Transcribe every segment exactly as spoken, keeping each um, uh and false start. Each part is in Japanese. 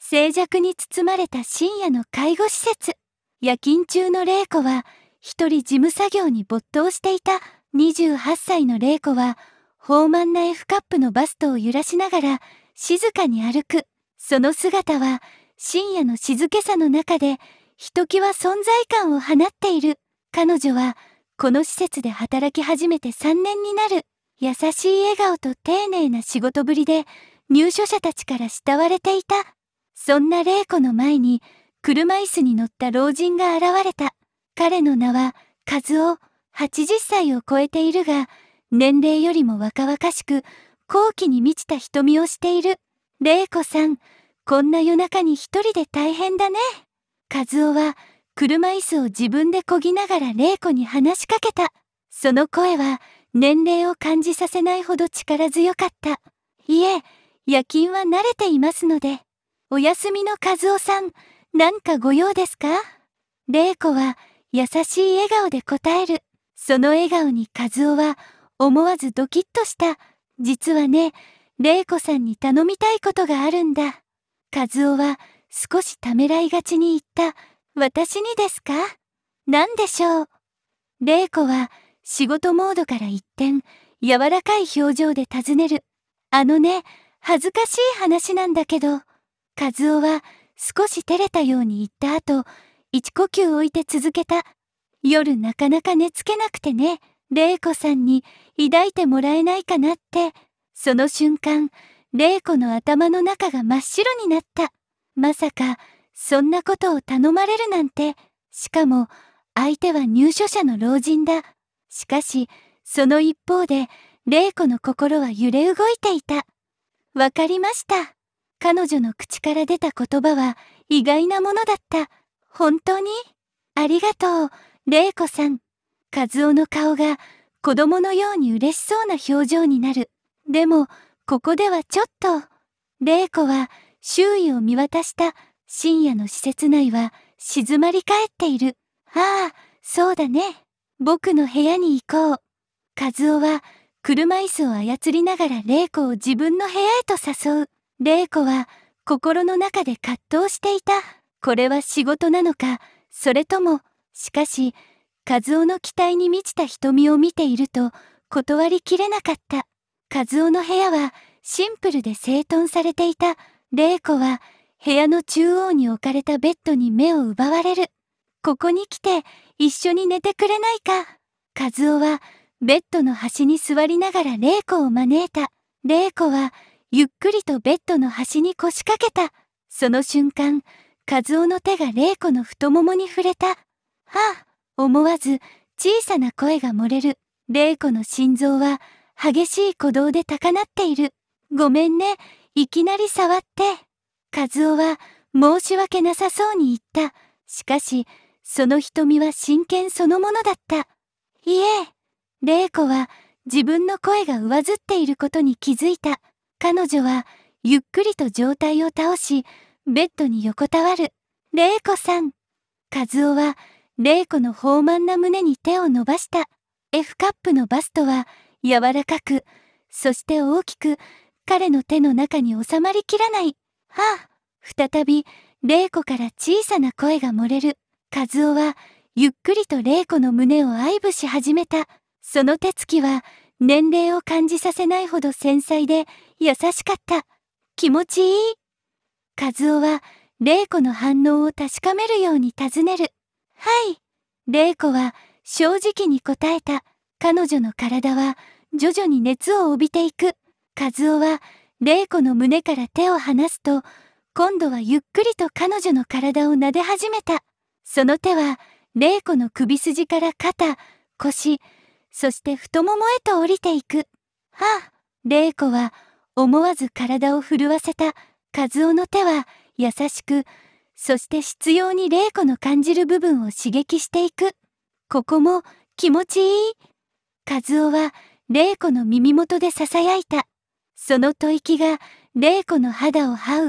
静寂に包まれた深夜の介護施設。夜勤中の玲子は一人事務作業に没頭していた。にじゅうはっさいの玲子は豊満な F カップのバストを揺らしながら静かに歩く。その姿は深夜の静けさの中でひときわ存在感を放っている。彼女はこの施設で働き始めてさんねんになる。優しい笑顔と丁寧な仕事ぶりで入所者たちから慕われていた。そんな玲子の前に車椅子に乗った老人が現れた。彼の名は和夫。はちじゅっさいを超えているが、年齢よりも若々しく好奇に満ちた瞳をしている。玲子さん、こんな夜中に一人で大変だね。和夫は車椅子を自分で漕ぎながら玲子に話しかけた。その声は年齢を感じさせないほど力強かった。いえ、夜勤は慣れていますので。お休みの和夫さん、何かご用ですか？玲子は優しい笑顔で答える。その笑顔に和夫は思わずドキッとした。実はね、玲子さんに頼みたいことがあるんだ。和夫は少しためらいがちに言った。私にですか？何でしょう？玲子は仕事モードから一転、柔らかい表情で尋ねる。あのね、恥ずかしい話なんだけど。和夫は少し照れたように言った後、一呼吸置いて続けた。夜なかなか寝つけなくてね、玲子さんに抱いてもらえないかなって。その瞬間、玲子の頭の中が真っ白になった。まさか、そんなことを頼まれるなんて。しかも、相手は入所者の老人だ。しかし、その一方で、玲子の心は揺れ動いていた。わかりました。彼女の口から出た言葉は意外なものだった。本当に？ありがとう、玲子さん。和夫の顔が子供のように嬉しそうな表情になる。でも、ここではちょっと。玲子は周囲を見渡した。深夜の施設内は静まり返っている。ああ、そうだね。僕の部屋に行こう。和夫は車椅子を操りながら玲子を自分の部屋へと誘う。玲子は心の中で葛藤していた。これは仕事なのか、それとも、しかし、和夫の期待に満ちた瞳を見ていると断りきれなかった。和夫の部屋はシンプルで整頓されていた。玲子は部屋の中央に置かれたベッドに目を奪われる。ここに来て一緒に寝てくれないか。和夫はベッドの端に座りながら玲子を招いた。玲子はゆっくりとベッドの端に腰掛けた。その瞬間、和夫の手が玲子の太ももに触れた。はあ、思わず小さな声が漏れる。玲子の心臓は激しい鼓動で高鳴っている。ごめんね、いきなり触って。和夫は申し訳なさそうに言った。しかし、その瞳は真剣そのものだった。いえ、玲子は自分の声が上ずっていることに気づいた。彼女はゆっくりと上体を倒し、ベッドに横たわる。玲子さん。和夫は玲子の豊満な胸に手を伸ばした。F カップのバストは柔らかく、そして大きく、彼の手の中に収まりきらない。はあ、再び玲子から小さな声が漏れる。和夫はゆっくりと玲子の胸を愛撫し始めた。その手つきは年齢を感じさせないほど繊細で優しかった。気持ちいい？和夫は玲子の反応を確かめるように尋ねる。はい。玲子は正直に答えた。彼女の体は徐々に熱を帯びていく。和夫は玲子の胸から手を離すと、今度はゆっくりと彼女の体を撫で始めた。その手は玲子の首筋から肩、腰、そして太ももへと降りていく。はあ、玲子は思わず体を震わせた。和夫の手は優しく、そして執拗に玲子の感じる部分を刺激していく。ここも気持ちいい？和夫は玲子の耳元で囁いた。その吐息が玲子の肌を這う。はい。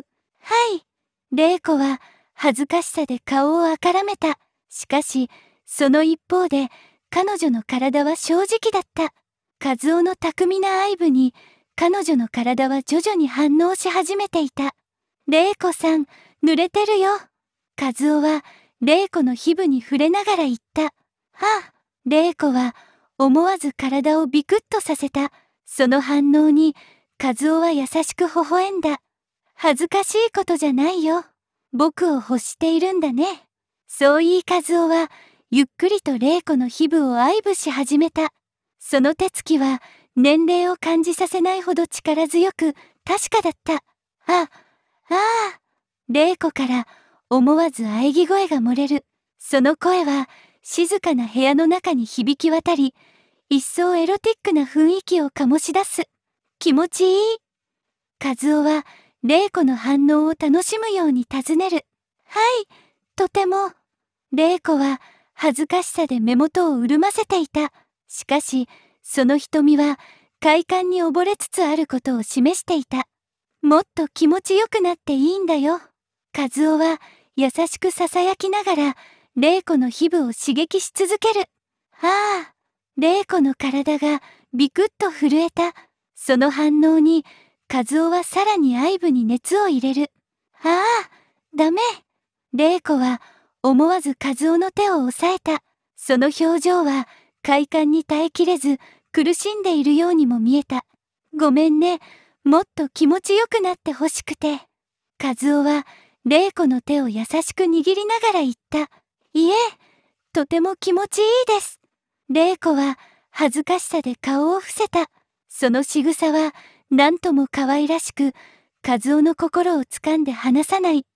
玲子は恥ずかしさで顔をあからめた。しかし、その一方で彼女の体は正直だった。和夫の巧みな愛撫に彼女の体は徐々に反応し始めていた。 玲子さん、濡れてるよ。和夫は玲子の皮膚に触れながら言った。はあ、玲子は思わず体をビクッとさせた。その反応に和夫は優しく微笑んだ。恥ずかしいことじゃないよ。僕を欲しているんだね。そう言い和夫はゆっくりと玲子の皮膚を愛撫し始めた。その手つきは年齢を感じさせないほど力強く確かだった。あ、ああ、玲子から思わず喘ぎ声が漏れる。その声は静かな部屋の中に響き渡り、一層エロティックな雰囲気を醸し出す。気持ちいい。和夫は玲子の反応を楽しむように尋ねる。はい、とても。玲子は恥ずかしさで目元を潤ませていた。しかし、その瞳は快感に溺れつつあることを示していた。もっと気持ちよくなっていいんだよ。和夫は優しく囁きながら玲子の皮膚を刺激し続ける。ああ、玲子の体がビクッと震えた。その反応に和夫はさらに愛撫に熱を入れる。ああ、ダメ。玲子は思わず和夫の手を押さえた。その表情は快感に耐えきれず苦しんでいるようにも見えた。ごめんね。もっと気持ちよくなってほしくて。和夫は玲子の手を優しく握りながら言った。いえ、とても気持ちいいです。玲子は恥ずかしさで顔を伏せた。その仕草は何とも可愛らしく、和夫の心を掴んで離さない。